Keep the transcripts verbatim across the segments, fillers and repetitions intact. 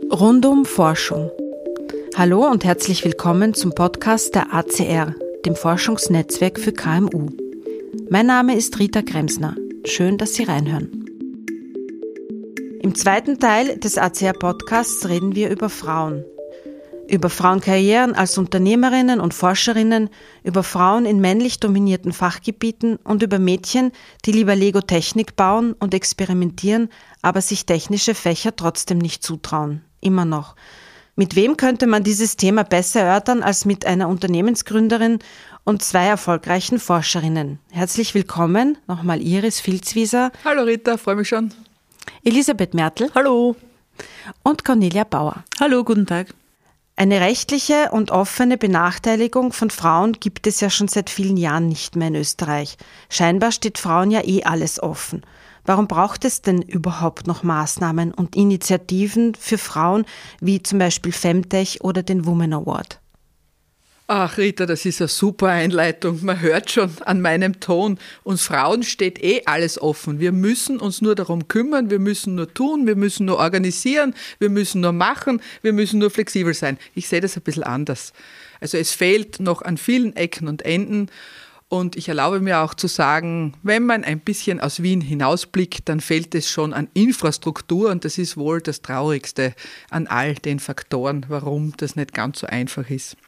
Rundum Forschung. Hallo und herzlich willkommen zum Podcast der A C R, dem Forschungsnetzwerk für K M U. Mein Name ist Rita Kremsner. Schön, dass Sie reinhören. Im zweiten Teil des A C R-Podcasts reden wir über Frauen. Über Frauenkarrieren als Unternehmerinnen und Forscherinnen, über Frauen in männlich dominierten Fachgebieten und über Mädchen, die lieber Lego-Technik bauen und experimentieren, aber sich technische Fächer trotzdem nicht zutrauen. Immer noch. Mit wem könnte man dieses Thema besser erörtern als mit einer Unternehmensgründerin und zwei erfolgreichen Forscherinnen? Herzlich willkommen, nochmal Iris Vilswieser. Hallo Rita, freue mich schon. Elisabeth Mertl. Hallo. Und Cornelia Bauer. Hallo, guten Tag. Eine rechtliche und offene Benachteiligung von Frauen gibt es ja schon seit vielen Jahren nicht mehr in Österreich. Scheinbar steht Frauen ja eh alles offen. Warum braucht es denn überhaupt noch Maßnahmen und Initiativen für Frauen wie zum Beispiel Femtech oder den Women Award? Ach Rita, das ist eine super Einleitung. Man hört schon an meinem Ton, uns Frauen steht eh alles offen. Wir müssen uns nur darum kümmern, wir müssen nur tun, wir müssen nur organisieren, wir müssen nur machen, wir müssen nur flexibel sein. Ich sehe das ein bisschen anders. Also es fehlt noch an vielen Ecken und Enden und ich erlaube mir auch zu sagen, wenn man ein bisschen aus Wien hinausblickt, dann fehlt es schon an Infrastruktur und das ist wohl das Traurigste an all den Faktoren, warum das nicht ganz so einfach ist.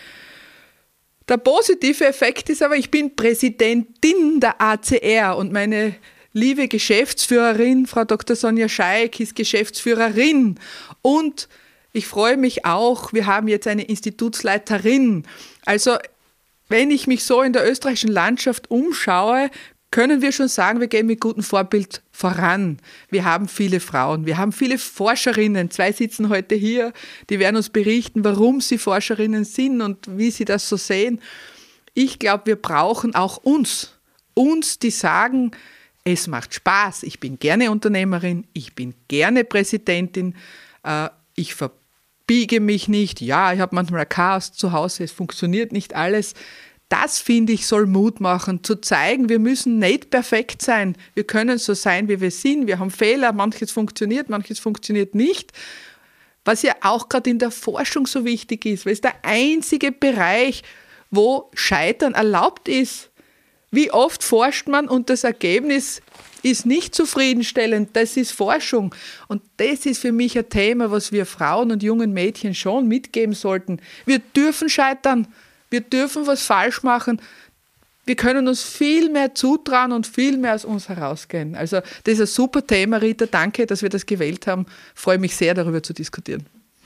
Der positive Effekt ist aber, ich bin Präsidentin der A C R und meine liebe Geschäftsführerin, Frau Doktor Sonja Scheik, ist Geschäftsführerin. Und ich freue mich auch, wir haben jetzt eine Institutsleiterin. Also wenn ich mich so in der österreichischen Landschaft umschaue, können wir schon sagen, wir gehen mit gutem Vorbild voran. Wir haben viele Frauen, wir haben viele Forscherinnen. Zwei sitzen heute hier, die werden uns berichten, warum sie Forscherinnen sind und wie sie das so sehen. Ich glaube, wir brauchen auch uns. Uns, die sagen, es macht Spaß, ich bin gerne Unternehmerin, ich bin gerne Präsidentin, äh, ich verbiege mich nicht. Ja, ich habe manchmal ein Chaos zu Hause, es funktioniert nicht alles. Das, finde ich, soll Mut machen, zu zeigen, wir müssen nicht perfekt sein. Wir können so sein, wie wir sind. Wir haben Fehler, manches funktioniert, manches funktioniert nicht. Was ja auch gerade in der Forschung so wichtig ist, weil es der einzige Bereich, wo Scheitern erlaubt ist. Wie oft forscht man und das Ergebnis ist nicht zufriedenstellend. Das ist Forschung. Und das ist für mich ein Thema, was wir Frauen und jungen Mädchen schon mitgeben sollten. Wir dürfen scheitern. Wir dürfen was falsch machen. Wir können uns viel mehr zutrauen und viel mehr aus uns herausgehen. Also das ist ein super Thema, Rita. Danke, dass wir das gewählt haben. Ich freue mich sehr, darüber zu diskutieren.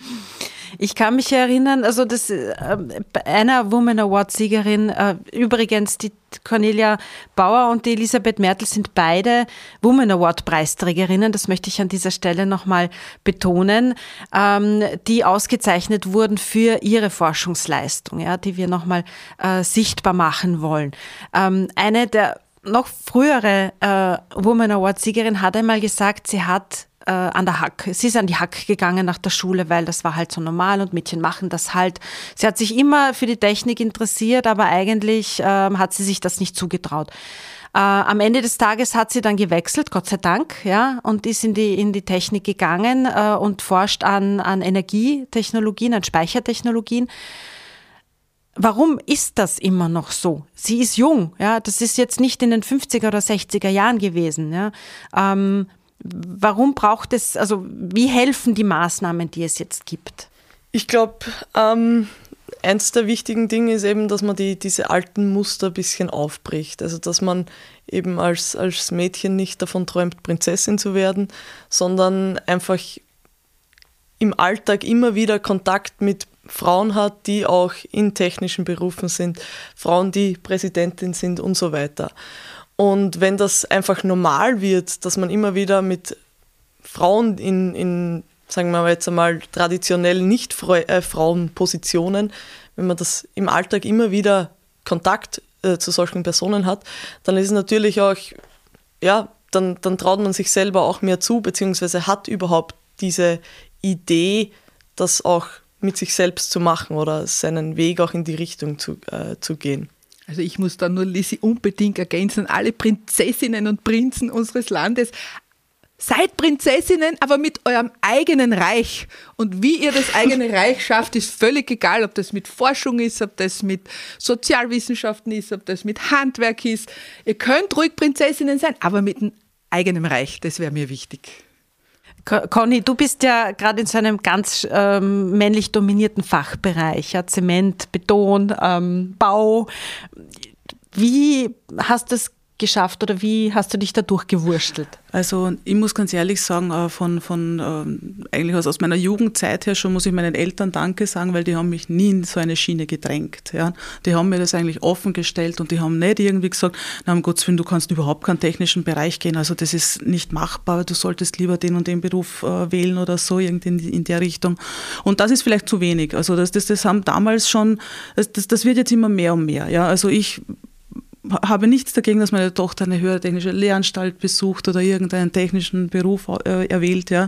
Ich kann mich erinnern, also das äh, einer Women Award Siegerin, äh, übrigens die Cornelia Bauer und die Elisabeth Mertl sind beide Women Award Preisträgerinnen, das möchte ich an dieser Stelle nochmal betonen, ähm, die ausgezeichnet wurden für ihre Forschungsleistung, ja, die wir nochmal äh, sichtbar machen wollen. Ähm, eine der noch frühere äh, Women Award Siegerin hat einmal gesagt, sie hat an der Hack. Sie ist an die Hack gegangen nach der Schule, weil das war halt so normal und Mädchen machen das halt. Sie hat sich immer für die Technik interessiert, aber eigentlich ähm, hat sie sich das nicht zugetraut. Äh, am Ende des Tages hat sie dann gewechselt, Gott sei Dank, ja, und ist in die, in die Technik gegangen äh, und forscht an, an Energietechnologien, an Speichertechnologien. Warum ist das immer noch so? Sie ist jung, ja, das ist jetzt nicht in den fünfziger oder sechziger Jahren gewesen, ja. Ähm, Warum braucht es, also wie helfen die Maßnahmen, die es jetzt gibt? Ich glaube, ähm, eins der wichtigen Dinge ist eben, dass man die, diese alten Muster ein bisschen aufbricht. Also dass man eben als, als Mädchen nicht davon träumt, Prinzessin zu werden, sondern einfach im Alltag immer wieder Kontakt mit Frauen hat, die auch in technischen Berufen sind, Frauen, die Präsidentin sind und so weiter. Und wenn das einfach normal wird, dass man immer wieder mit Frauen in, in sagen wir jetzt einmal, traditionell nicht äh, Frauenpositionen, wenn man das im Alltag immer wieder Kontakt äh, zu solchen Personen hat, dann ist es natürlich auch, ja, dann, dann traut man sich selber auch mehr zu, beziehungsweise hat überhaupt diese Idee, das auch mit sich selbst zu machen oder seinen Weg auch in die Richtung zu, äh, zu gehen. Also ich muss da nur Lissi unbedingt ergänzen, alle Prinzessinnen und Prinzen unseres Landes, seid Prinzessinnen, aber mit eurem eigenen Reich. Und wie ihr das eigene Reich schafft, ist völlig egal, ob das mit Forschung ist, ob das mit Sozialwissenschaften ist, ob das mit Handwerk ist. Ihr könnt ruhig Prinzessinnen sein, aber mit einem eigenen Reich, das wäre mir wichtig. Conny, du bist ja gerade in so einem ganz ähm, männlich dominierten Fachbereich, ja, Zement, Beton, ähm, Bau. Wie hast du es geschafft oder wie hast du dich da durchgewurstelt? Also ich muss ganz ehrlich sagen, von, von eigentlich aus, aus meiner Jugendzeit her schon muss ich meinen Eltern Danke sagen, weil die haben mich nie in so eine Schiene gedrängt. Ja. Die haben mir das eigentlich offen gestellt und die haben nicht irgendwie gesagt, na um Gottes Willen, du kannst überhaupt keinen technischen Bereich gehen, also das ist nicht machbar, du solltest lieber den und den Beruf äh, wählen oder so, irgendwie in, in der Richtung. Und das ist vielleicht zu wenig. Also das, das, das haben damals schon, das, das, das wird jetzt immer mehr und mehr. Ja. Also ich habe nichts dagegen, dass meine Tochter eine höhere technische Lehranstalt besucht oder irgendeinen technischen Beruf äh, erwählt. Ja.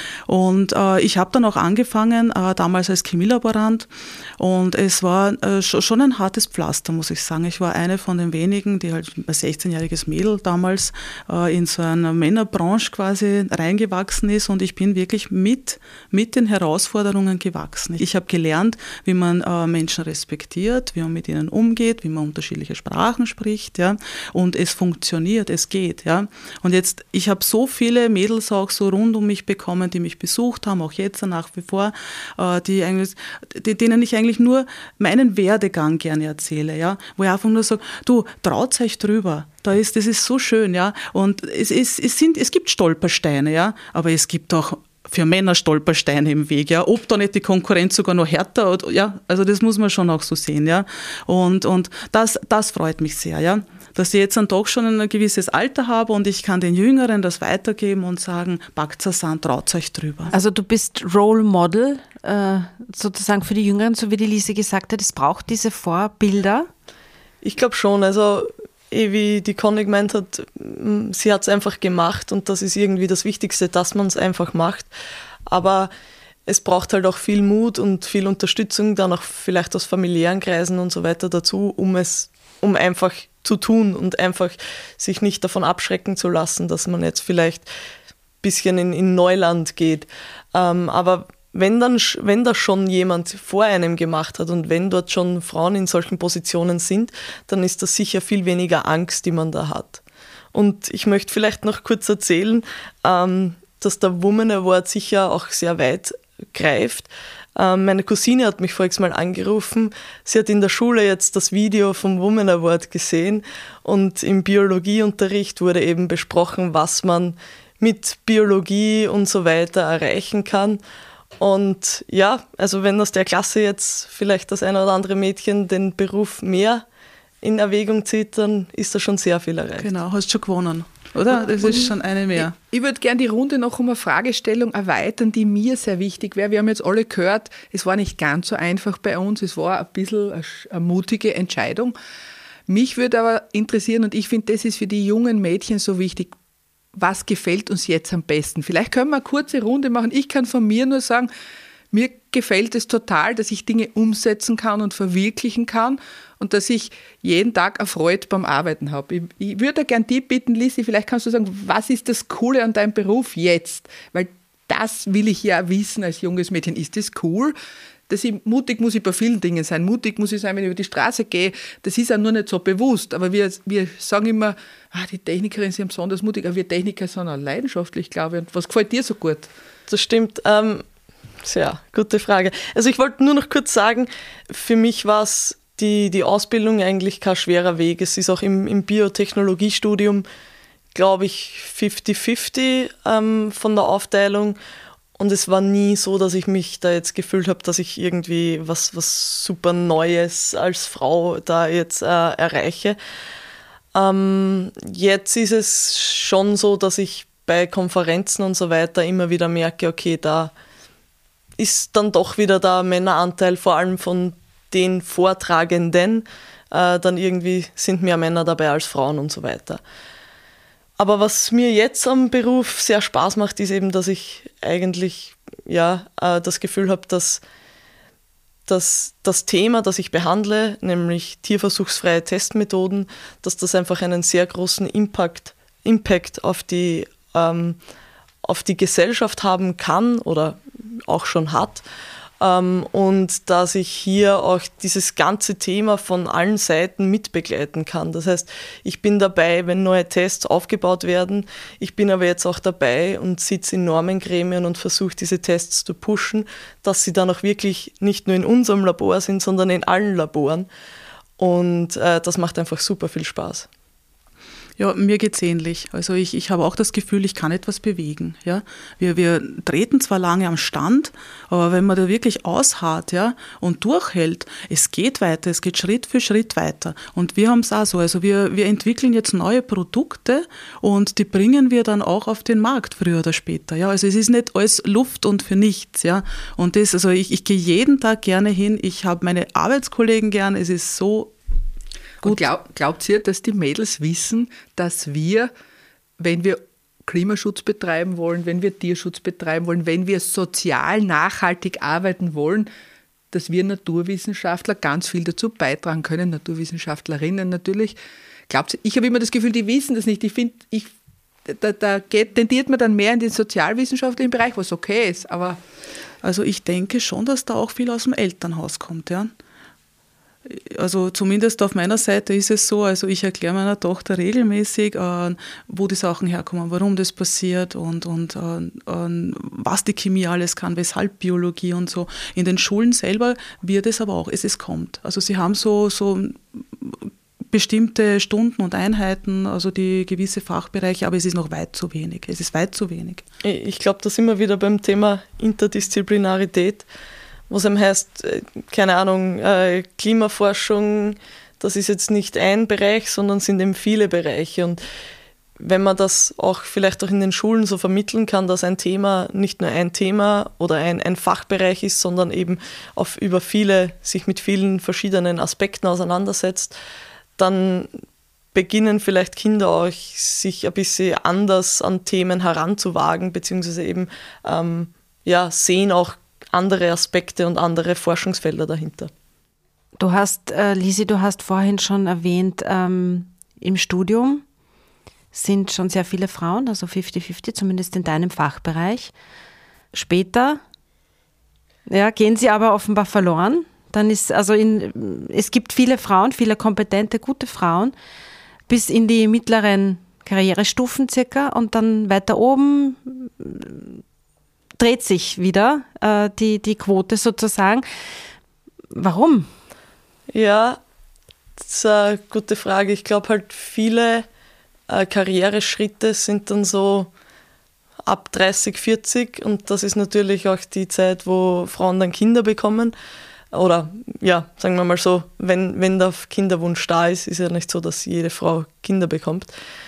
Und äh, ich habe dann auch angefangen, äh, damals als Chemielaborant, und es war äh, schon ein hartes Pflaster, muss ich sagen. Ich war eine von den wenigen, die halt ein sechzehnjähriges Mädel damals äh, in so eine Männerbranche quasi reingewachsen ist, und ich bin wirklich mit, mit den Herausforderungen gewachsen. Ich habe gelernt, wie man äh, Menschen respektiert, wie man mit ihnen umgeht, wie man unterschiedliche Sprachen spricht. Spricht, ja, und es funktioniert, es geht, ja. Und jetzt, ich habe so viele Mädels auch so rund um mich bekommen, die mich besucht haben, auch jetzt nach wie vor, äh, die eigentlich, die, denen ich eigentlich nur meinen Werdegang gerne erzähle, ja, wo ich einfach nur sage, du, traut euch drüber. Da ist, das ist so schön, ja. Und es, es, es, sind, es gibt Stolpersteine, ja, aber es gibt auch für Männer Stolpersteine im Weg, ja, ob da nicht die Konkurrenz sogar noch härter, oder, ja, also das muss man schon auch so sehen, ja, und, und das, das freut mich sehr, ja, dass ich jetzt dann doch schon ein gewisses Alter habe und ich kann den Jüngeren das weitergeben und sagen, packt es an, traut euch drüber. Also du bist Role Model, äh, sozusagen für die Jüngeren, so wie die Lise gesagt hat, es braucht diese Vorbilder. Ich glaube schon, also eh wie die Conny gemeint hat, sie hat es einfach gemacht und das ist irgendwie das Wichtigste, dass man es einfach macht. Aber es braucht halt auch viel Mut und viel Unterstützung, dann auch vielleicht aus familiären Kreisen und so weiter dazu, um es, um einfach zu tun und einfach sich nicht davon abschrecken zu lassen, dass man jetzt vielleicht ein bisschen in, in Neuland geht. Ähm, aber Wenn, dann, wenn das schon jemand vor einem gemacht hat und wenn dort schon Frauen in solchen Positionen sind, dann ist das sicher viel weniger Angst, die man da hat. Und ich möchte vielleicht noch kurz erzählen, ähm, dass der Woman Award sicher auch sehr weit greift. Ähm, meine Cousine hat mich voriges Mal angerufen. Sie hat in der Schule jetzt das Video vom Woman Award gesehen und im Biologieunterricht wurde eben besprochen, was man mit Biologie und so weiter erreichen kann. Und ja, also wenn aus der Klasse jetzt vielleicht das eine oder andere Mädchen den Beruf mehr in Erwägung zieht, dann ist da schon sehr viel erreicht. Genau, hast schon gewonnen, oder? Das ist schon eine mehr. Ich, ich würde gerne die Runde noch um eine Fragestellung erweitern, die mir sehr wichtig wäre. Wir haben jetzt alle gehört, es war nicht ganz so einfach bei uns, es war ein bisschen eine, eine mutige Entscheidung. Mich würde aber interessieren, und ich finde, das ist für die jungen Mädchen so wichtig, was gefällt uns jetzt am besten? Vielleicht können wir eine kurze Runde machen. Ich kann von mir nur sagen, mir gefällt es total, dass ich Dinge umsetzen kann und verwirklichen kann und dass ich jeden Tag Erfreut beim Arbeiten habe. Ich, ich würde gerne die bitten, Lisi, vielleicht kannst du sagen, was ist das Coole an deinem Beruf jetzt? Weil das will ich ja wissen als junges Mädchen. Ist das cool? Dass ich, mutig muss ich bei vielen Dingen sein. Mutig muss ich sein, wenn ich über die Straße gehe. Das ist ja nur nicht so bewusst. Aber wir, wir sagen immer, ah, die Technikerinnen sind besonders mutig, aber wir Techniker sind auch leidenschaftlich, glaube ich. Und was gefällt dir so gut? Das stimmt. Ähm, sehr gute Frage. Also ich wollte nur noch kurz sagen, für mich war es die, die Ausbildung eigentlich kein schwerer Weg. Es ist auch im, im Biotechnologiestudium, glaube ich, fünfzig fünfzig ähm, von der Aufteilung. Und es war nie so, dass ich mich da jetzt gefühlt habe, dass ich irgendwie was, was super Neues als Frau da jetzt äh, erreiche. Ähm, jetzt ist es schon so, dass ich bei Konferenzen und so weiter immer wieder merke, okay, da ist dann doch wieder der Männeranteil, vor allem von den Vortragenden. Äh, dann irgendwie sind mehr Männer dabei als Frauen und so weiter. Aber was mir jetzt am Beruf sehr Spaß macht, ist eben, dass ich eigentlich ja, äh, das Gefühl habe, dass, dass das Thema, das ich behandle, nämlich tierversuchsfreie Testmethoden, dass das einfach einen sehr großen Impact, Impact auf, die, ähm, auf die Gesellschaft haben kann oder auch schon hat. Ähm, und dass ich hier auch dieses ganze Thema von allen Seiten mitbegleiten kann. Das heißt, ich bin dabei, wenn neue Tests aufgebaut werden. Ich bin aber jetzt auch dabei und sitze in Normengremien und versuche, diese Tests zu pushen, dass sie dann auch wirklich nicht nur in unserem Labor sind, sondern in allen Laboren. Und äh, das macht einfach super viel Spaß. Ja, mir geht's ähnlich. Also ich, ich habe auch das Gefühl, ich kann etwas bewegen. Ja? Wir, wir treten zwar lange am Stand, aber wenn man da wirklich ausharrt, ja, und durchhält, es geht weiter, es geht Schritt für Schritt weiter. Und wir haben es auch so. Also wir, wir entwickeln jetzt neue Produkte und die bringen wir dann auch auf den Markt, früher oder später. Ja? Also es ist nicht alles Luft und für nichts. Ja? Und das, also ich, ich gehe jeden Tag gerne hin, ich habe meine Arbeitskollegen gern, es ist so gut. Und glaub, glaubt ihr, dass die Mädels wissen, dass wir, wenn wir Klimaschutz betreiben wollen, wenn wir Tierschutz betreiben wollen, wenn wir sozial nachhaltig arbeiten wollen, dass wir Naturwissenschaftler ganz viel dazu beitragen können, Naturwissenschaftlerinnen natürlich. Glaubt ihr, ich habe immer das Gefühl, die wissen das nicht. Ich finde, ich, da, da geht, tendiert man dann mehr in den sozialwissenschaftlichen Bereich, was okay ist. Aber also ich denke schon, dass da auch viel aus dem Elternhaus kommt, ja. Also zumindest auf meiner Seite ist es so, also ich erkläre meiner Tochter regelmäßig, äh, wo die Sachen herkommen, warum das passiert und, und äh, äh, was die Chemie alles kann, weshalb Biologie und so. In den Schulen selber wird es aber auch, es, es kommt. Also sie haben so, so bestimmte Stunden und Einheiten, also die gewisse Fachbereiche, aber es ist noch weit zu wenig. Es ist weit zu wenig. Ich glaube, da sind wir wieder beim Thema Interdisziplinarität. Was einem heißt, keine Ahnung, Klimaforschung, das ist jetzt nicht ein Bereich, sondern sind eben viele Bereiche. Und wenn man das auch vielleicht auch in den Schulen so vermitteln kann, dass ein Thema nicht nur ein Thema oder ein, ein Fachbereich ist, sondern eben auf über viele, sich mit vielen verschiedenen Aspekten auseinandersetzt, dann beginnen vielleicht Kinder auch, sich ein bisschen anders an Themen heranzuwagen, beziehungsweise eben ähm, ja, sehen auch andere Aspekte und andere Forschungsfelder dahinter. Du hast, äh, Lisi, du hast vorhin schon erwähnt, ähm, im Studium sind schon sehr viele Frauen, also fünfzig fünfzig, zumindest in deinem Fachbereich. Später ja, gehen sie aber offenbar verloren. Dann ist, also in, es gibt viele Frauen, viele kompetente, gute Frauen, bis in die mittleren Karrierestufen circa und dann weiter oben dreht sich wieder äh, die, die Quote sozusagen. Warum? Ja, das ist eine gute Frage. Ich glaube halt, viele äh, Karriereschritte sind dann so ab dreißig, vierzig und das ist natürlich auch die Zeit, wo Frauen dann Kinder bekommen. Oder ja, sagen wir mal so, wenn, wenn der Kinderwunsch da ist, ist ja nicht so, dass jede Frau Kinder bekommt.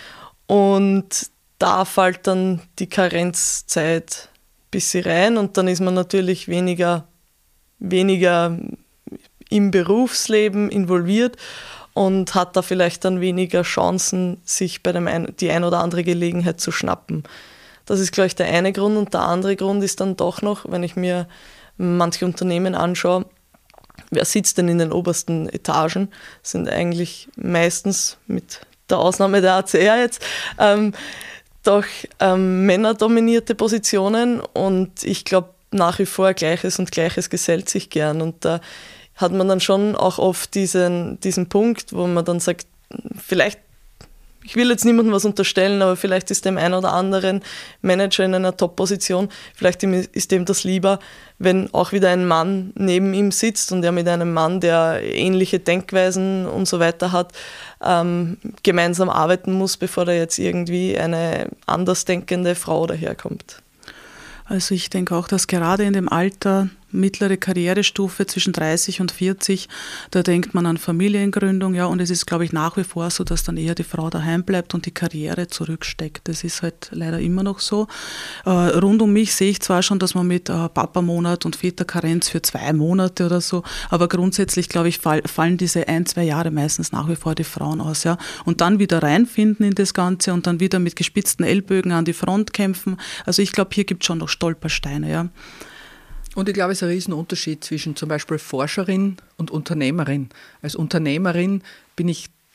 Und da fällt dann die Karenzzeit bisschen rein und dann ist man natürlich weniger, weniger im Berufsleben involviert und hat da vielleicht dann weniger Chancen, sich bei dem ein, die ein oder andere Gelegenheit zu schnappen. Das ist, glaube ich, der eine Grund und der andere Grund ist dann doch noch, wenn ich mir manche Unternehmen anschaue, wer sitzt denn in den obersten Etagen, sind eigentlich meistens, mit der Ausnahme der A C R jetzt, ähm, doch ähm, männerdominierte Positionen und ich glaube nach wie vor Gleiches und Gleiches gesellt sich gern und da hat man dann schon auch oft diesen, diesen Punkt, wo man dann sagt, vielleicht, ich will jetzt niemandem was unterstellen, aber vielleicht ist dem einen oder anderen Manager in einer Top-Position, vielleicht ist dem das lieber, wenn auch wieder ein Mann neben ihm sitzt und er mit einem Mann, der ähnliche Denkweisen und so weiter hat, ähm, gemeinsam arbeiten muss, bevor da jetzt irgendwie eine andersdenkende Frau daherkommt. Also ich denke auch, dass gerade in dem Alter, mittlere Karrierestufe zwischen dreißig und vierzig, da denkt man an Familiengründung, ja, und es ist, glaube ich, nach wie vor so, dass dann eher die Frau daheim bleibt und die Karriere zurücksteckt. Das ist halt leider immer noch so. Äh, rund um mich sehe ich zwar schon, dass man mit äh, Papamonat und Väterkarenz für zwei Monate oder so, aber grundsätzlich, glaube ich, fall, fallen diese ein, zwei Jahre meistens nach wie vor die Frauen aus, ja, und dann wieder reinfinden in das Ganze und dann wieder mit gespitzten Ellbögen an die Front kämpfen. Also ich glaube, hier gibt es schon noch Stolpersteine, ja. Und ich glaube, es ist ein Riesenunterschied zwischen zum Beispiel Forscherin und Unternehmerin. Als Unternehmerin bin ich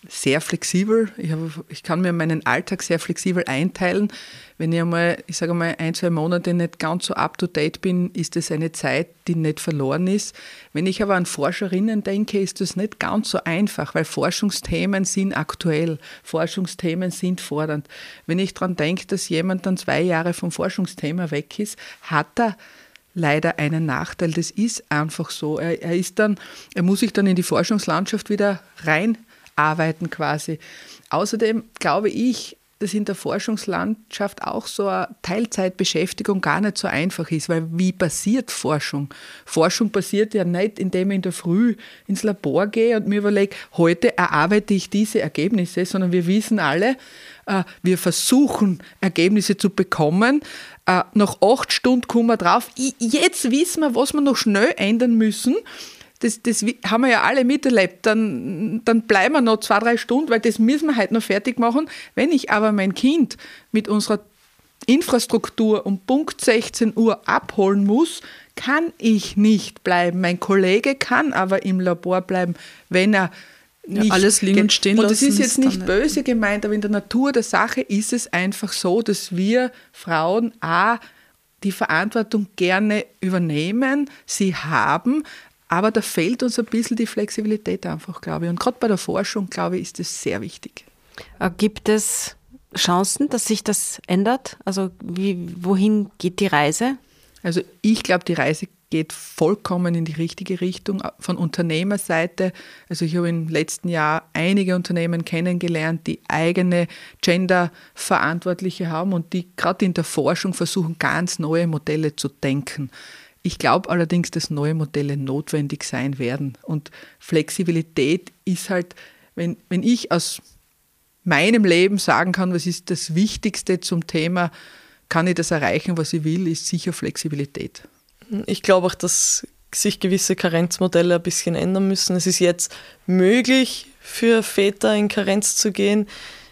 sehr flexibel. Ich, habe, ich kann mir meinen Alltag sehr flexibel einteilen. Wenn ich einmal, ich sage mal, ein, zwei Monate nicht ganz so up-to-date bin, ist das eine Zeit, die nicht verloren ist. Wenn ich aber an Forscherinnen denke, ist das nicht ganz so einfach, weil Forschungsthemen sind aktuell, Forschungsthemen sind fordernd. Wenn ich daran denke, dass jemand dann zwei Jahre vom Forschungsthema weg ist, hat er leider einen Nachteil. Das ist einfach so. Er, er, ist dann, er muss sich dann in die Forschungslandschaft wieder reinarbeiten quasi. Außerdem glaube ich, dass in der Forschungslandschaft auch so eine Teilzeitbeschäftigung gar nicht so einfach ist, weil wie passiert Forschung? Forschung passiert ja nicht, indem ich in der Früh ins Labor gehe und mir überlege, heute erarbeite ich diese Ergebnisse, sondern wir wissen alle, wir versuchen Ergebnisse zu bekommen. Nach acht Stunden kommen wir drauf, jetzt wissen wir, was wir noch schnell ändern müssen. Das, das haben wir ja alle miterlebt, dann, dann bleiben wir noch zwei, drei Stunden, weil das müssen wir heute noch fertig machen. Wenn ich aber mein Kind mit unserer Infrastruktur um Punkt sechzehn Uhr abholen muss, kann ich nicht bleiben. Mein Kollege kann aber im Labor bleiben, wenn er nicht... Ja, alles liegen und stehen lassen. Und das ist jetzt nicht böse gemeint, aber in der Natur der Sache ist es einfach so, dass wir Frauen auch die Verantwortung gerne übernehmen, sie haben, aber da fehlt uns ein bisschen die Flexibilität einfach, glaube ich. Und gerade bei der Forschung, glaube ich, ist das sehr wichtig. Gibt es Chancen, dass sich das ändert? Also wie, wohin geht die Reise? Also ich glaube, die Reise geht vollkommen in die richtige Richtung von Unternehmerseite. Also ich habe im letzten Jahr einige Unternehmen kennengelernt, die eigene Gender-Verantwortliche haben und die gerade in der Forschung versuchen, ganz neue Modelle zu denken. Ich glaube allerdings, dass neue Modelle notwendig sein werden. Und Flexibilität ist halt, wenn, wenn ich aus meinem Leben sagen kann, was ist das Wichtigste zum Thema, kann ich das erreichen, was ich will, ist sicher Flexibilität. Ich glaube auch, dass sich gewisse Karenzmodelle ein bisschen ändern müssen. Es ist jetzt möglich, für Väter in Karenz zu gehen.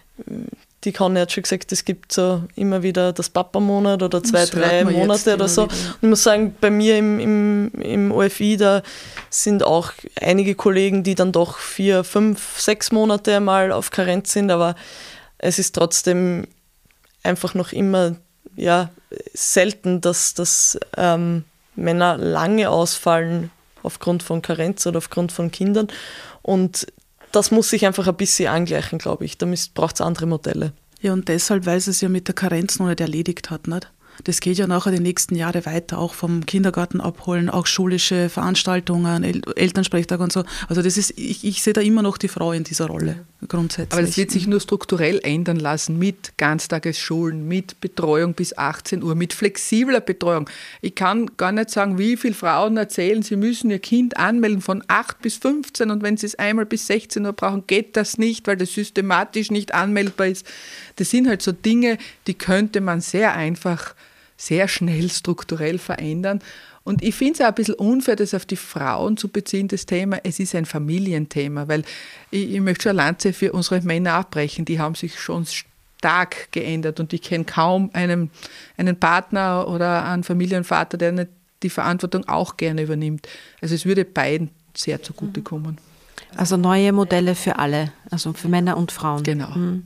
Die Conny hat schon gesagt, es gibt so immer wieder das Papa-Monat oder zwei, das drei Monate oder so. Und ich muss sagen, bei mir im, im, im O F I, da sind auch einige Kollegen, die dann doch vier, fünf, sechs Monate mal auf Karenz sind, aber es ist trotzdem einfach noch immer ja, selten, dass, dass ähm, Männer lange ausfallen aufgrund von Karenz oder aufgrund von Kindern. Und das muss sich einfach ein bisschen angleichen, glaube ich. Da braucht es andere Modelle. Ja, und deshalb, weil es ja mit der Karenz noch nicht erledigt hat, nicht? Das geht ja nachher die nächsten Jahre weiter, auch vom Kindergarten abholen, auch schulische Veranstaltungen, El- Elternsprechtag und so. Also das ist, ich, ich sehe da immer noch die Frau in dieser Rolle, grundsätzlich. Aber das wird sich nur strukturell ändern lassen mit Ganztagesschulen, mit Betreuung bis achtzehn Uhr, mit flexibler Betreuung. Ich kann gar nicht sagen, wie viele Frauen erzählen, sie müssen ihr Kind anmelden von acht bis fünfzehn und wenn sie es einmal bis sechzehn Uhr brauchen, geht das nicht, weil das systematisch nicht anmeldbar ist. Das sind halt so Dinge, die könnte man sehr einfach sehr schnell strukturell verändern. Und ich finde es auch ein bisschen unfair, das auf die Frauen zu beziehen, das Thema. Es ist ein Familienthema, weil ich, ich möchte schon eine Lanze für unsere Männer abbrechen. Die haben sich schon stark geändert und ich kenne kaum einen, einen Partner oder einen Familienvater, der nicht die Verantwortung auch gerne übernimmt. Also es würde beiden sehr zugutekommen. Also neue Modelle für alle, also für Männer und Frauen. Genau. Mhm.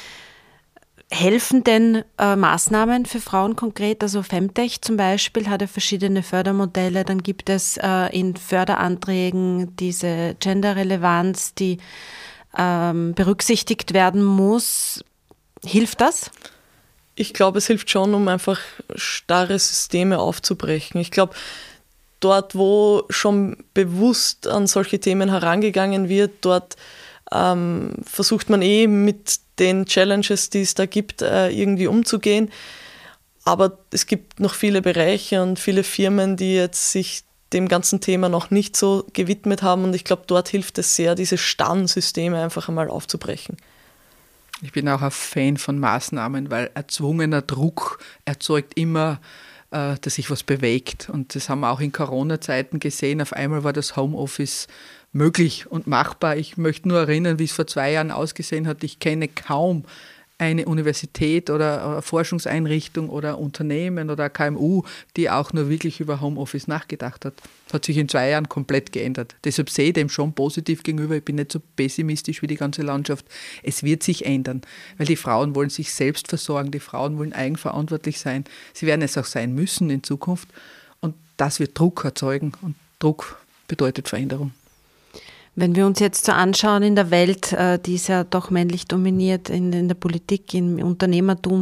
Helfen denn äh, Maßnahmen für Frauen konkret? Also Femtech zum Beispiel hat ja verschiedene Fördermodelle. Dann gibt es äh, in Förderanträgen diese Genderrelevanz, die ähm, berücksichtigt werden muss. Hilft das? Ich glaube, es hilft schon, um einfach starre Systeme aufzubrechen. Ich glaube, dort, wo schon bewusst an solche Themen herangegangen wird, dort ähm, versucht man eh mit den Challenges, die es da gibt, irgendwie umzugehen. Aber es gibt noch viele Bereiche und viele Firmen, die jetzt sich dem ganzen Thema noch nicht so gewidmet haben. Und ich glaube, dort hilft es sehr, diese starren Systeme einfach einmal aufzubrechen. Ich bin auch ein Fan von Maßnahmen, weil erzwungener Druck erzeugt immer, dass sich was bewegt. Und das haben wir auch in Corona-Zeiten gesehen. Auf einmal war das Homeoffice möglich und machbar. Ich möchte nur erinnern, wie es vor zwei Jahren ausgesehen hat. Ich kenne kaum eine Universität oder eine Forschungseinrichtung oder Unternehmen oder K M U, die auch nur wirklich über Homeoffice nachgedacht hat. Das hat sich in zwei Jahren komplett geändert. Deshalb sehe ich dem schon positiv gegenüber. Ich bin nicht so pessimistisch wie die ganze Landschaft. Es wird sich ändern, weil die Frauen wollen sich selbst versorgen, die Frauen wollen eigenverantwortlich sein. Sie werden es auch sein müssen in Zukunft. Und das wird Druck erzeugen. Und Druck bedeutet Veränderung. Wenn wir uns jetzt so anschauen in der Welt, die ist ja doch männlich dominiert, in, in der Politik, im Unternehmertum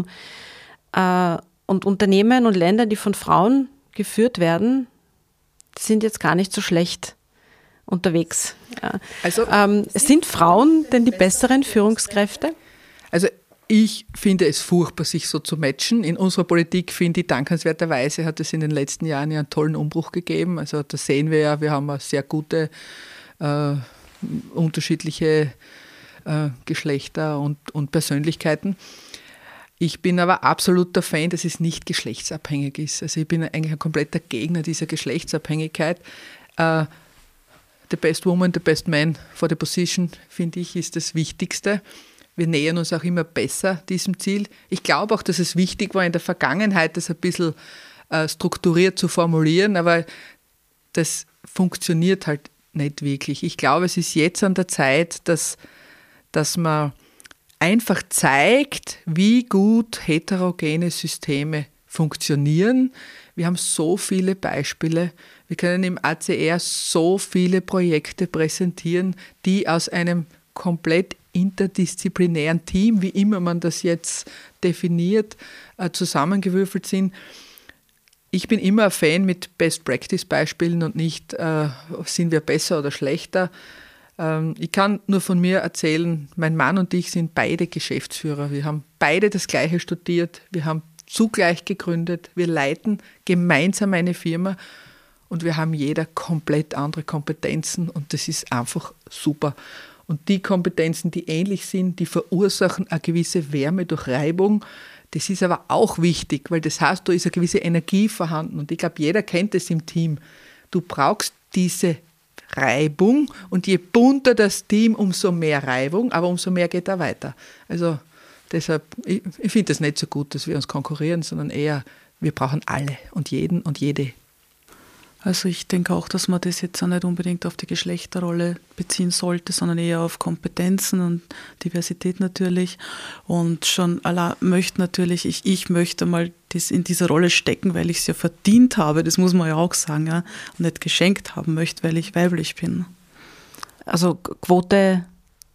äh, und Unternehmen und Länder, die von Frauen geführt werden, sind jetzt gar nicht so schlecht unterwegs. Also, ähm, sind Frauen denn die besseren Führungskräfte? Also ich finde es furchtbar, sich so zu matchen. In unserer Politik, finde ich, dankenswerterweise hat es in den letzten Jahren ja einen tollen Umbruch gegeben. Also da sehen wir ja, wir haben eine sehr gute Uh, unterschiedliche uh, Geschlechter und, und Persönlichkeiten. Ich bin aber absoluter Fan, dass es nicht geschlechtsabhängig ist. Also ich bin eigentlich ein kompletter Gegner dieser Geschlechtsabhängigkeit. Uh, the best woman, the best man for the position, finde ich, ist das Wichtigste. Wir nähern uns auch immer besser diesem Ziel. Ich glaube auch, dass es wichtig war, in der Vergangenheit das ein bisschen uh, strukturiert zu formulieren, aber das funktioniert halt nicht wirklich. Ich glaube, es ist jetzt an der Zeit, dass, dass man einfach zeigt, wie gut heterogene Systeme funktionieren. Wir haben so viele Beispiele. Wir können im A C R so viele Projekte präsentieren, die aus einem komplett interdisziplinären Team, wie immer man das jetzt definiert, zusammengewürfelt sind. Ich bin immer ein Fan mit Best-Practice-Beispielen und nicht, äh, sind wir besser oder schlechter. Ähm, ich kann nur von mir erzählen, mein Mann und ich sind beide Geschäftsführer. Wir haben beide das Gleiche studiert, wir haben zugleich gegründet, wir leiten gemeinsam eine Firma und wir haben jeder komplett andere Kompetenzen und das ist einfach super. Und die Kompetenzen, die ähnlich sind, die verursachen eine gewisse Wärme durch Reibung. Das ist aber auch wichtig, weil das heißt, da ist eine gewisse Energie vorhanden. Und ich glaube, jeder kennt es im Team. Du brauchst diese Reibung und je bunter das Team, umso mehr Reibung, aber umso mehr geht er weiter. Also deshalb, ich, ich finde es nicht so gut, dass wir uns konkurrieren, sondern eher, wir brauchen alle und jeden und jede. Also ich denke auch, dass man das jetzt auch nicht unbedingt auf die Geschlechterrolle beziehen sollte, sondern eher auf Kompetenzen und Diversität natürlich. Und schon allein möchte natürlich, ich, ich möchte mal das in dieser Rolle stecken, weil ich es ja verdient habe, das muss man ja auch sagen, ja, und nicht geschenkt haben möchte, weil ich weiblich bin. Also Quote,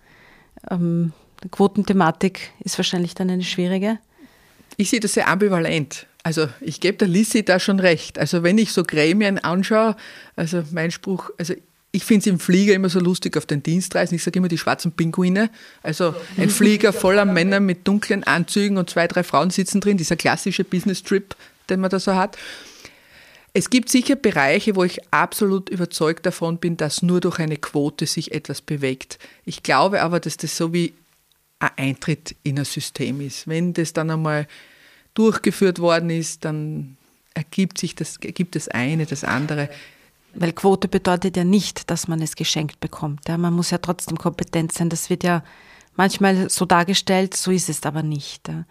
ähm, Quotenthematik ist wahrscheinlich dann eine schwierige. Ich sehe das sehr ambivalent. Also ich gebe der Lissi da schon recht. Also wenn ich so Gremien anschaue, also mein Spruch, also ich finde es im Flieger immer so lustig auf den Dienstreisen, ich sage immer die schwarzen Pinguine, also ein Flieger voller Männer mit dunklen Anzügen und zwei, drei Frauen sitzen drin, dieser klassische Business-Trip, den man da so hat. Es gibt sicher Bereiche, wo ich absolut überzeugt davon bin, dass nur durch eine Quote sich etwas bewegt. Ich glaube aber, dass das so wie ein Eintritt in ein System ist. Wenn das dann einmal durchgeführt worden ist, dann ergibt sich das, ergibt das eine, das andere. Weil Quote bedeutet ja nicht, dass man es geschenkt bekommt. Ja, man muss ja trotzdem kompetent sein. Das wird ja manchmal so dargestellt, so ist es aber nicht. Ja.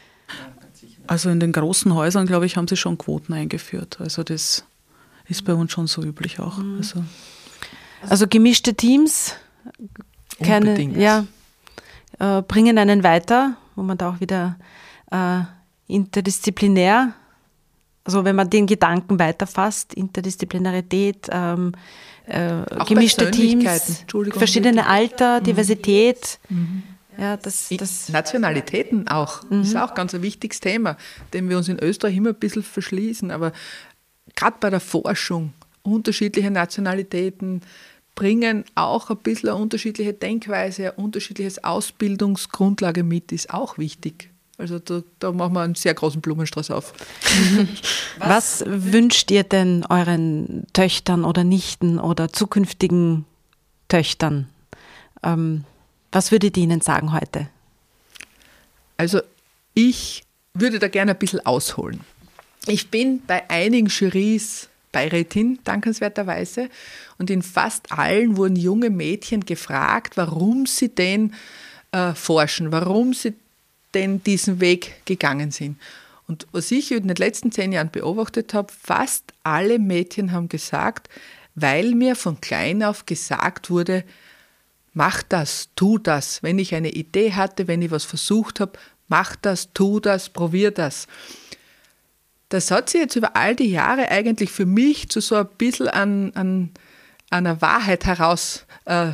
Also in den großen Häusern, glaube ich, haben sie schon Quoten eingeführt. Also das ist bei uns schon so üblich auch. Mhm. Also, also gemischte Teams keine, ja, äh, bringen einen weiter, wo man da auch wieder äh, interdisziplinär, also wenn man den Gedanken weiterfasst, Interdisziplinarität, ähm, äh, gemischte Teams, verschiedene Alter, mhm. Diversität. Mhm. Ja, das, das Nationalitäten auch, mhm. ist auch ganz ein wichtiges Thema, dem wir uns in Österreich immer ein bisschen verschließen, aber gerade bei der Forschung, unterschiedliche Nationalitäten bringen auch ein bisschen eine unterschiedliche Denkweise, ein unterschiedliches Ausbildungsgrundlage mit, ist auch wichtig. Also da, da machen wir einen sehr großen Blumenstrauß auf. Was wünscht ihr denn euren Töchtern oder Nichten oder zukünftigen Töchtern? Ähm, was würdet ihr ihnen sagen heute? Also ich würde da gerne ein bisschen ausholen. Ich bin bei einigen Jurys Beirätin, dankenswerterweise, und in fast allen wurden junge Mädchen gefragt, warum sie denn äh, forschen, warum sie den diesen Weg gegangen sind. Und was ich in den letzten zehn Jahren beobachtet habe, fast alle Mädchen haben gesagt, weil mir von klein auf gesagt wurde, mach das, tu das. Wenn ich eine Idee hatte, wenn ich was versucht habe, mach das, tu das, probier das. Das hat sich jetzt über all die Jahre eigentlich für mich zu so ein bisschen an, an einer Wahrheit heraus äh,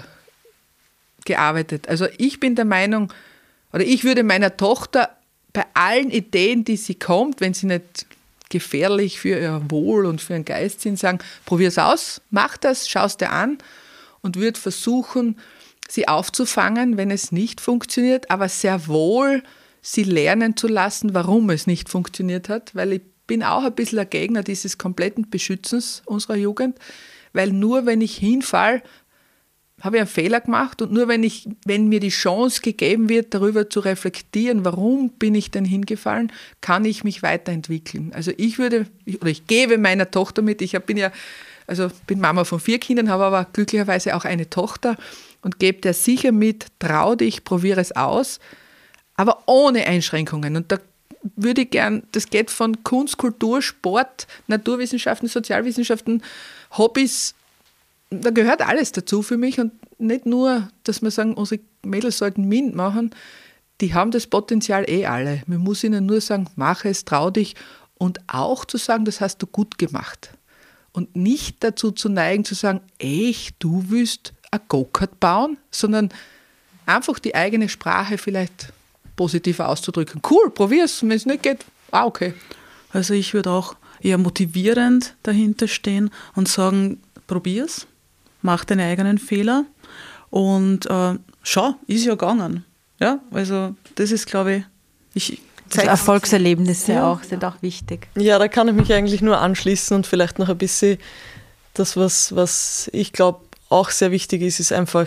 gearbeitet. Also ich bin der Meinung, oder ich würde meiner Tochter bei allen Ideen, die sie kommt, wenn sie nicht gefährlich für ihr Wohl und für ihren Geist sind, sagen, probier's aus, mach das, schau's dir an und würde versuchen, sie aufzufangen, wenn es nicht funktioniert, aber sehr wohl sie lernen zu lassen, warum es nicht funktioniert hat, weil ich bin auch ein bisschen ein Gegner dieses kompletten Beschützens unserer Jugend, weil nur wenn ich hinfall, habe ich einen Fehler gemacht und nur wenn, ich, wenn mir die Chance gegeben wird, darüber zu reflektieren, warum bin ich denn hingefallen, kann ich mich weiterentwickeln. Also ich würde, oder ich gebe meiner Tochter mit, ich bin ja, also bin Mama von vier Kindern, habe aber glücklicherweise auch eine Tochter und gebe der sicher mit, trau dich, probiere es aus, aber ohne Einschränkungen. Und da würde ich gern, das geht von Kunst, Kultur, Sport, Naturwissenschaften, Sozialwissenschaften, Hobbys, da gehört alles dazu für mich und nicht nur, dass wir sagen, unsere Mädels sollten MINT machen, die haben das Potenzial eh alle. Man muss ihnen nur sagen, mach es, trau dich und auch zu sagen, das hast du gut gemacht. Und nicht dazu zu neigen, zu sagen, echt, du willst ein Go-Kart bauen, sondern einfach die eigene Sprache vielleicht positiver auszudrücken. Cool, probier's, wenn es nicht geht, ah, okay. Also ich würde auch eher motivierend dahinter stehen und sagen, probier's. Mach deine eigenen Fehler und äh, schau, ist ja gegangen. Ja, also das ist, glaube ich, ich also Erfolgserlebnisse ja. auch, sind auch wichtig. Ja, da kann ich mich eigentlich nur anschließen und vielleicht noch ein bisschen das, was, was ich glaube auch sehr wichtig ist, ist einfach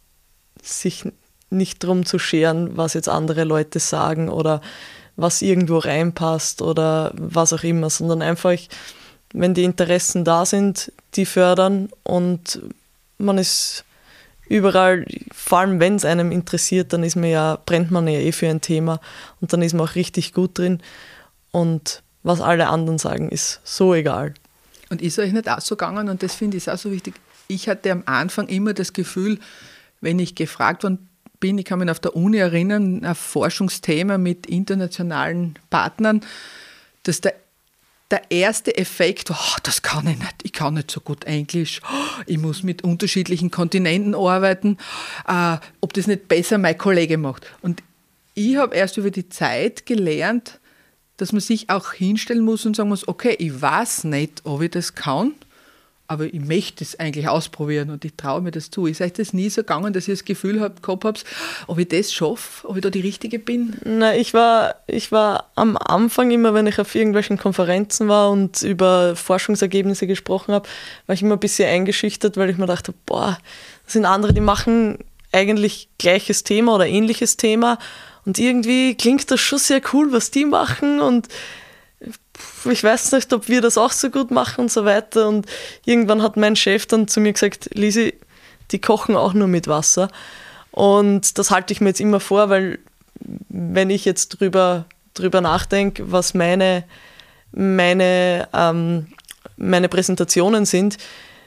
sich nicht drum zu scheren, was jetzt andere Leute sagen oder was irgendwo reinpasst oder was auch immer, sondern einfach, wenn die Interessen da sind, die fördern und man ist überall, vor allem wenn es einem interessiert, dann ist man ja, brennt man ja eh für ein Thema und dann ist man auch richtig gut drin und was alle anderen sagen, ist so egal. Und ist euch nicht auch so gegangen, und das finde ich auch so wichtig, ich hatte am Anfang immer das Gefühl, wenn ich gefragt worden bin, ich kann mich auf der Uni erinnern, ein Forschungsthema mit internationalen Partnern, dass der Der erste Effekt war, oh, das kann ich nicht, ich kann nicht so gut Englisch, oh, ich muss mit unterschiedlichen Kontinenten arbeiten, äh, ob das nicht besser mein Kollege macht. Und ich habe erst über die Zeit gelernt, dass man sich auch hinstellen muss und sagen muss, okay, ich weiß nicht, ob ich das kann, aber ich möchte es eigentlich ausprobieren und ich traue mir das zu. Ist euch das nie so gegangen, dass ihr das Gefühl habt, gehabt habt, ob ich das schaffe, ob ich da die Richtige bin? Na, ich war, ich war am Anfang immer, wenn ich auf irgendwelchen Konferenzen war und über Forschungsergebnisse gesprochen habe, war ich immer ein bisschen eingeschüchtert, weil ich mir dachte, boah, das sind andere, die machen eigentlich gleiches Thema oder ähnliches Thema und irgendwie klingt das schon sehr cool, was die machen und ich weiß nicht, ob wir das auch so gut machen und so weiter. Und irgendwann hat mein Chef dann zu mir gesagt, Lisi, die kochen auch nur mit Wasser. Und das halte ich mir jetzt immer vor, weil wenn ich jetzt drüber, drüber nachdenke, was meine, meine, ähm, meine Präsentationen sind,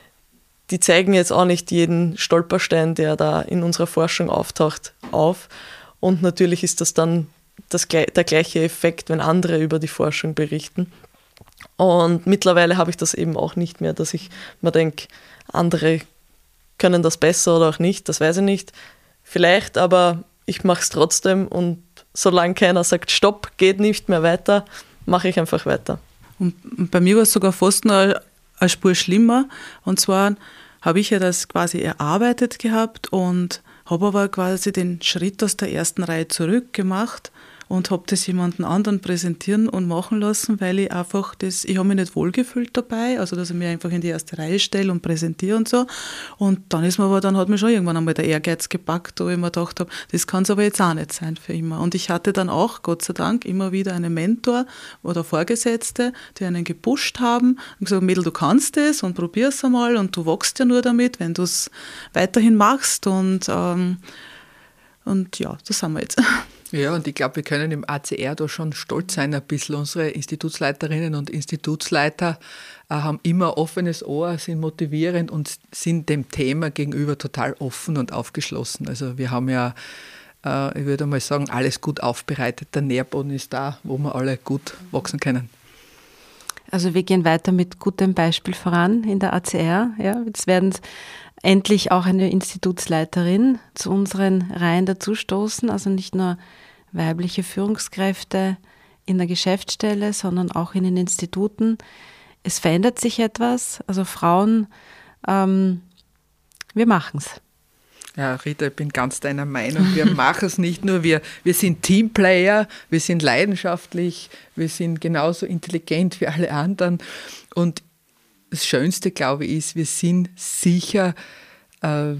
die zeigen jetzt auch nicht jeden Stolperstein, der da in unserer Forschung auftaucht, auf. Und natürlich ist das dann Das, der gleiche Effekt, wenn andere über die Forschung berichten. Und mittlerweile habe ich das eben auch nicht mehr, dass ich mir denke, andere können das besser oder auch nicht, das weiß ich nicht. Vielleicht, aber ich mache es trotzdem und solange keiner sagt, stopp, geht nicht mehr weiter, mache ich einfach weiter. Und bei mir war es sogar fast noch eine Spur schlimmer. Und zwar habe ich ja das quasi erarbeitet gehabt und habe aber quasi den Schritt aus der ersten Reihe zurück gemacht und habe das jemanden anderen präsentieren und machen lassen, weil ich einfach das, ich habe mich nicht wohlgefühlt dabei, also dass ich mich einfach in die erste Reihe stelle und präsentiere und so. Und dann ist mir aber, dann hat mir schon irgendwann einmal der Ehrgeiz gepackt, wo ich mir gedacht habe, das kann es aber jetzt auch nicht sein für immer. Und ich hatte dann auch, Gott sei Dank, immer wieder einen Mentor oder Vorgesetzte, die einen gepusht haben und gesagt, Mädel, du kannst das und probier es einmal und du wachst ja nur damit, wenn du es weiterhin machst und ähm, Und ja, das haben wir jetzt. Ja, und ich glaube, wir können im A C R da schon stolz sein, ein bisschen. Unsere Institutsleiterinnen und Institutsleiter äh, haben immer ein offenes Ohr, sind motivierend und sind dem Thema gegenüber total offen und aufgeschlossen. Also wir haben ja, äh, ich würde mal sagen, alles gut aufbereitet. Der Nährboden ist da, wo wir alle gut wachsen können. Also wir gehen weiter mit gutem Beispiel voran in der A C R. Ja, jetzt werden endlich auch eine Institutsleiterin zu unseren Reihen dazustoßen, also nicht nur weibliche Führungskräfte in der Geschäftsstelle, sondern auch in den Instituten. Es verändert sich etwas, also Frauen, ähm, wir machen es. Ja, Rita, ich bin ganz deiner Meinung. Wir machen es nicht nur, wir, wir sind Teamplayer, wir sind leidenschaftlich, wir sind genauso intelligent wie alle anderen. Und das Schönste, glaube ich, ist, wir sind sicher äh,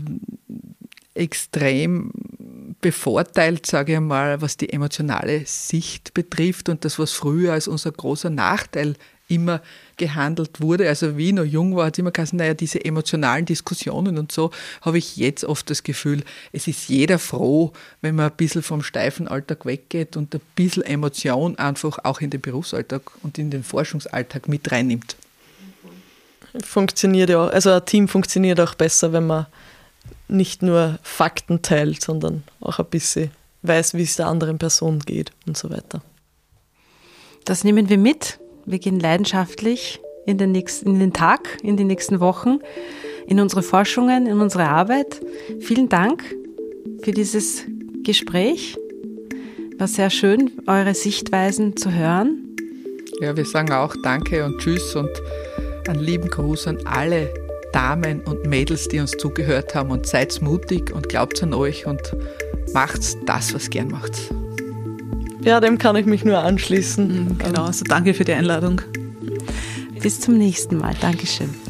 extrem bevorteilt, sage ich einmal, was die emotionale Sicht betrifft und das, was früher als unser großer Nachteil immer gehandelt wurde. Also wie ich noch jung war, hat es immer gesagt, naja, diese emotionalen Diskussionen und so, habe ich jetzt oft das Gefühl, es ist jeder froh, wenn man ein bisschen vom steifen Alltag weggeht und ein bisschen Emotion einfach auch in den Berufsalltag und in den Forschungsalltag mit reinnimmt. Funktioniert ja auch, also ein Team funktioniert auch besser, wenn man nicht nur Fakten teilt, sondern auch ein bisschen weiß, wie es der anderen Person geht und so weiter. Das nehmen wir mit. Wir gehen leidenschaftlich in den, nächsten, in den Tag, in die nächsten Wochen, in unsere Forschungen, in unsere Arbeit. Vielen Dank für dieses Gespräch. War sehr schön, eure Sichtweisen zu hören. Ja, wir sagen auch Danke und Tschüss und einen lieben Gruß an alle Damen und Mädels, die uns zugehört haben, und seid mutig und glaubt an euch und macht das, was gern macht. Ja, dem kann ich mich nur anschließen. Genau, also danke für die Einladung. Bis zum nächsten Mal. Dankeschön.